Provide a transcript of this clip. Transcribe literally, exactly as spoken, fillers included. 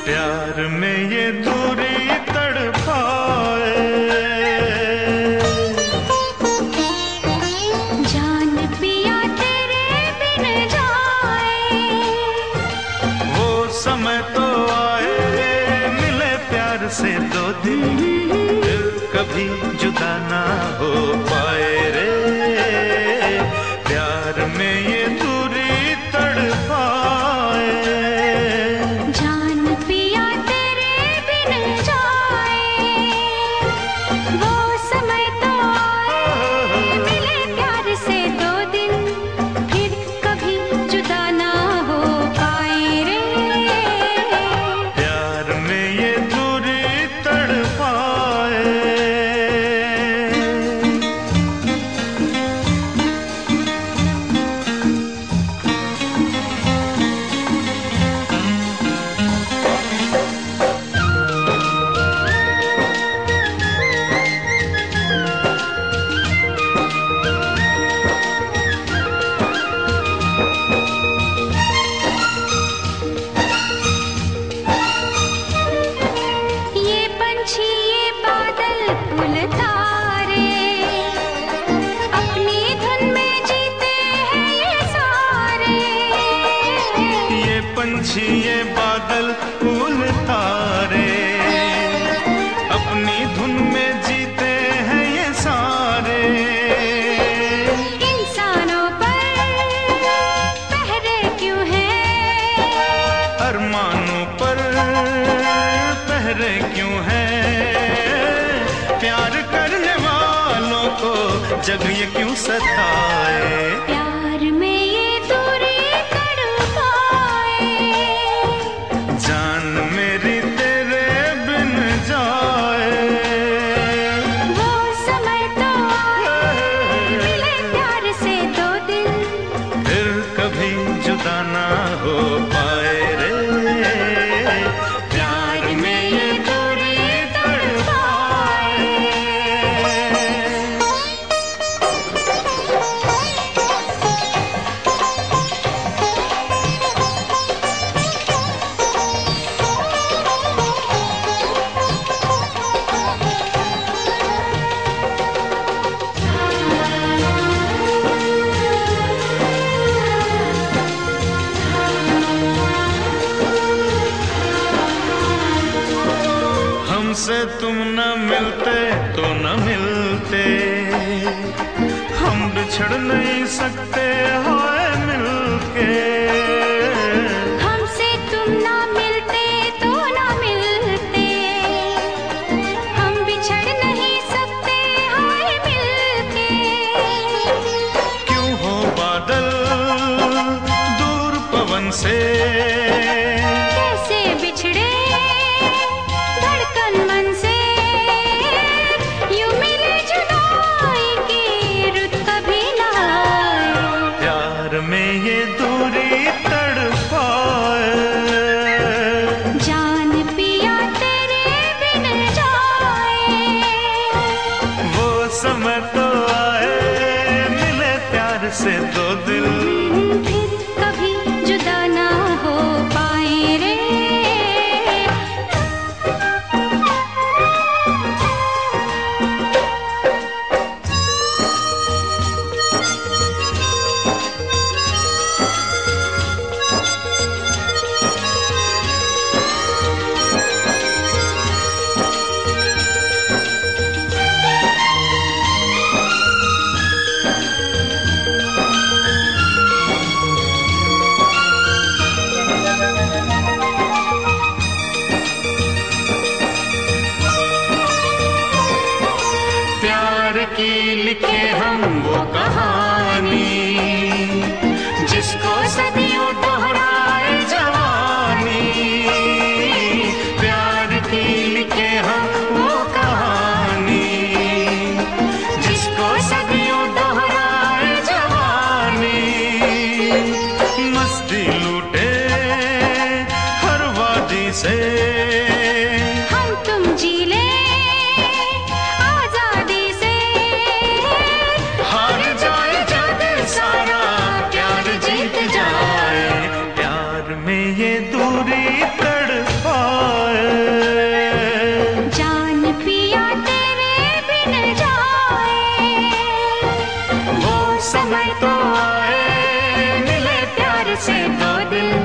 प्यार में ये दूरी तड़पाए, जान पिया तेरे बिन जाए। वो समय तो आए मिले प्यार से दो दिन, फिर कभी जुदा ना हो पाए रे। प्यार में ये दूरी तड़पाए, जान पिया तेरे बिन जाए। वो समय तो आए मिले प्यार से दो दिन, फिर कभी जुदा ना हो पाए रे। प्यार में ये दूरी तड़पाए। पंछी ये बादल फूल तारे, अपनी धुन में जीते हैं ये सारे। इंसानों पर पहरे क्यों हैं, अरमानों पर पहरे क्यों हैं, प्यार करने वालों को जग ये क्यों सताए। प्यार में ये दूरी जान मेरी तेरे बिन जाए। वो समय तो आए मिले प्यार से दो दिन, फिर कभी जुदा ना हो पाए रे। प्यार में ये दूरी तड़पाए। हमसे तुम न मिलते तो न मिलते, हम बिछड़ नहीं सकते हाय मिलके। हमसे तुम ना मिलते तो ना मिलते, हम बिछड़ नहीं सकते हाय मिलके। क्यों हो बादल दूर पवन से, कैसे बिछड़े धड़कन मन से, यूं मिले जुदाई की रुत कभी ना आए। प्यार में ये दूरी तड़पाए, जान पिया तेरे बिन जाए। वो समय तो आए मिले प्यार से दो दिल, फिर कभी जुदा ना हो पाए रे। प्यार की लिखे हम वो कहानी, जिसको सदियों दोहराए जवानी। प्यार की लिखे हम वो कहानी, जिसको सदियों दोहराए जवानी। मस्ती लूटे हर वादी से, हम तुम जी ले आजादी से, हार जाए जग सारा प्यार जीत जाए। प्यार में ये दूरी तड़पाए। दिल